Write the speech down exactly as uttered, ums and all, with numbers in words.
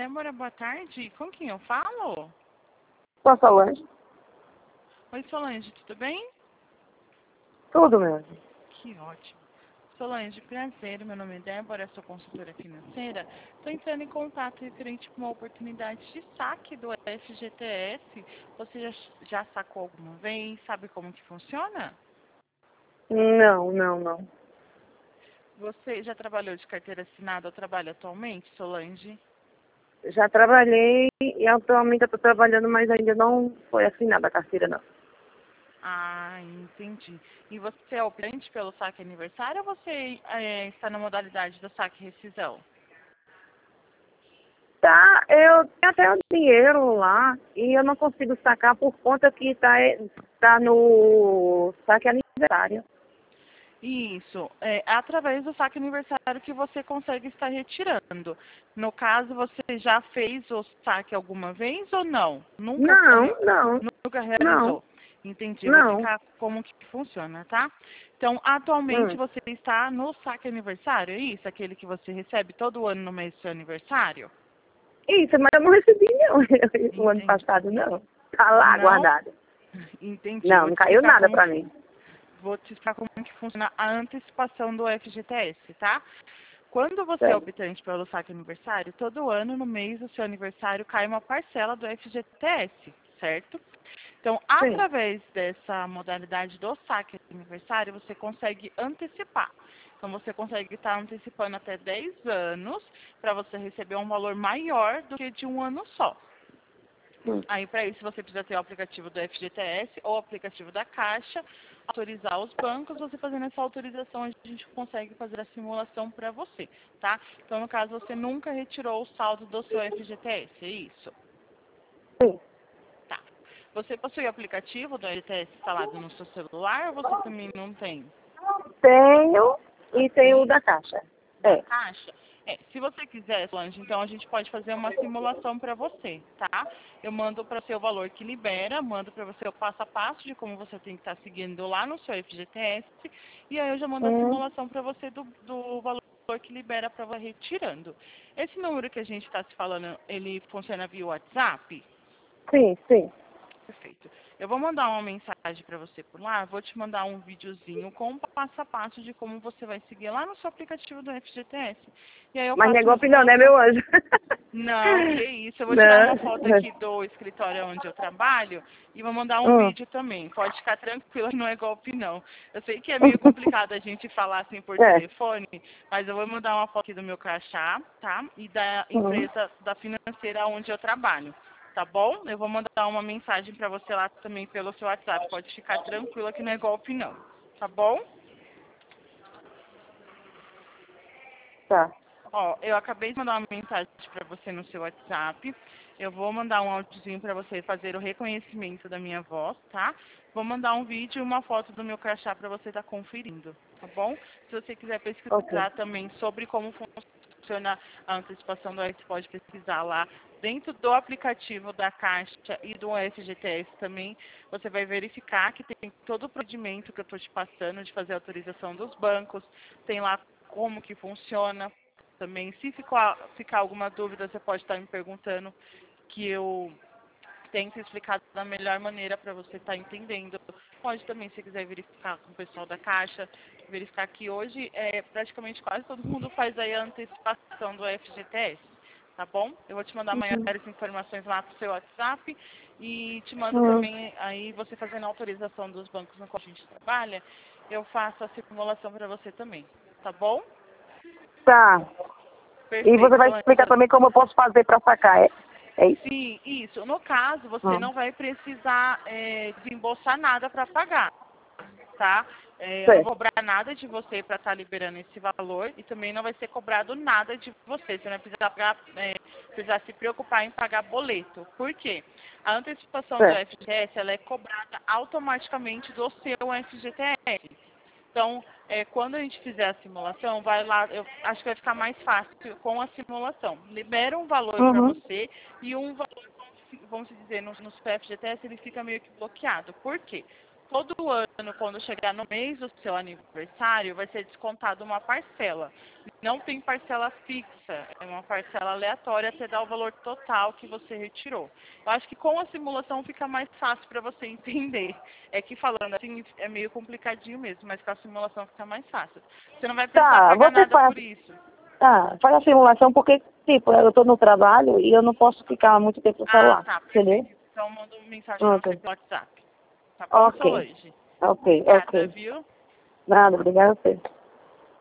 Débora, boa tarde. Com quem eu falo? Com a Solange? Oi, Solange, tudo bem? Tudo mesmo. Que ótimo. Solange, prazer. Meu nome é Débora, sou consultora financeira. Estou entrando em contato referente a uma oportunidade de saque do F G T S. Você já, já sacou alguma vez? Sabe como que funciona? Não, não, não. Você já trabalhou de carteira assinada ou trabalha atualmente, Solange? Já trabalhei e atualmente eu estou trabalhando, mas ainda não foi assinada a carteira, não. Ah, entendi. E você é operante pelo saque aniversário ou você é, está na modalidade do saque rescisão? Tá, eu tenho até o dinheiro lá e eu não consigo sacar por conta que tá, tá no saque aniversário. Isso, é através do saque aniversário que você consegue estar retirando. No caso, você já fez o saque alguma vez ou não? Nunca, Não, não, nunca não, realizou. Entendi, eu vou não. explicar como que funciona, tá? Então, atualmente Hum. você está no saque aniversário, é isso? Aquele que você recebe todo ano no mês do seu aniversário? Isso, mas eu não recebi não, o ano Entendi. passado não. Tá lá Não? guardado. Entendi. Não, Vou não te caiu explicar nada como pra mim. vou te explicar como que funciona a antecipação do F G T S, tá? Quando você é Sério. optante pelo saque aniversário, todo ano, no mês do seu aniversário, cai uma parcela do F G T S, certo? Então, Sim. através dessa modalidade do saque aniversário, você consegue antecipar. Então, você consegue estar antecipando até dez anos para você receber um valor maior do que de um ano só. Hum. Aí, para isso, você precisa ter o aplicativo do F G T S ou o aplicativo da Caixa, autorizar os bancos. Você fazendo essa autorização, a gente consegue fazer a simulação para você, tá? Então, no caso, você nunca retirou o saldo do seu F G T S, é isso? Sim. Tá. Você possui o aplicativo do F G T S instalado no seu celular ou você também não tem? Tenho e tenho o Tem? da Caixa. Da É. Caixa? É, se você quiser, Solange, então a gente pode fazer uma simulação para você, tá? Eu mando para você o valor que libera, mando para você o passo a passo de como você tem que estar seguindo lá no seu F G T S, e aí eu já mando a Hum. simulação para você do, do valor que libera para você retirando. Esse número que a gente está se falando, ele funciona via WhatsApp? Sim, sim. Perfeito. Eu vou mandar uma mensagem para você por lá, vou te mandar um videozinho com o passo a passo de como você vai seguir lá no seu aplicativo do F G T S. E aí eu Mas não faço é uma golpe não, né, simulação. meu anjo? Não, que isso. Eu vou tirar uma foto Não. aqui do escritório onde eu trabalho e vou mandar um Hum. vídeo também. Pode ficar tranquila, não é golpe não. Eu sei que é meio complicado a gente falar assim por É. telefone, mas eu vou mandar uma foto aqui do meu crachá, tá? E da Hum. empresa, da financeira onde eu trabalho. Tá bom? Eu vou mandar uma mensagem para você lá também pelo seu WhatsApp. Pode ficar tranquila que não é golpe não. Tá bom? Tá. Ó, eu acabei de mandar uma mensagem para você no seu WhatsApp. Eu vou mandar um áudiozinho para você fazer o reconhecimento da minha voz, tá? Vou mandar um vídeo e uma foto do meu crachá para você estar conferindo, tá bom? Se você quiser Ok. pesquisar também sobre como funciona a antecipação do S, pode pesquisar lá. Dentro do aplicativo da Caixa e do F G T S também, você vai verificar que tem todo o procedimento que eu estou te passando de fazer a autorização dos bancos, tem lá como que funciona também. Se ficar, ficar alguma dúvida, você pode estar me perguntando, que eu tento explicar da melhor maneira para você estar entendendo. Pode também, se quiser, verificar com o pessoal da Caixa, verificar que hoje é, praticamente quase todo mundo faz aí a antecipação do F G T S, tá bom? Eu vou te mandar maiores informações lá pro seu WhatsApp e te mando Hum. também, aí você fazendo a autorização dos bancos no qual a gente trabalha, eu faço a simulação para você também, tá bom? Tá. E você Perfeito, vai Solange. explicar também como eu posso fazer pra sacar, é? É isso? Sim, isso. No caso, você Hum. não vai precisar é, desembolsar nada para pagar, tá? É, eu não Certo. vou cobrar nada de você para estar liberando esse valor e também não vai ser cobrado nada de você. Você não vai precisar, pagar, é, precisar se preocupar em pagar boleto. Por quê? A antecipação do Certo. F G T S ela é cobrada automaticamente do seu F G T S. Então, é, quando a gente fizer a simulação, vai lá, eu acho que vai ficar mais fácil com a simulação. Libera um valor para Uhum. você e um valor, vamos dizer, no, no F G T S ele fica meio que bloqueado. Por quê? todo ano, quando chegar no mês do seu aniversário, vai ser descontado uma parcela. Não tem parcela fixa, é uma parcela aleatória até dar o valor total que você retirou. Eu acho que com a simulação fica mais fácil para você entender. É que falando assim é meio complicadinho mesmo, mas com a simulação fica mais fácil. Você não vai precisar Tá, pagar você nada faz, por isso. tá, faz a simulação porque, tipo, eu tô no trabalho e eu não posso ficar muito tempo no Ah, celular, tá, entendeu? perfeito. Então manda uma mensagem pra você Ok, pelo WhatsApp. Tá bom, ok, Solange? ok, Obrigada, ok. viu? Nada, obrigada a você.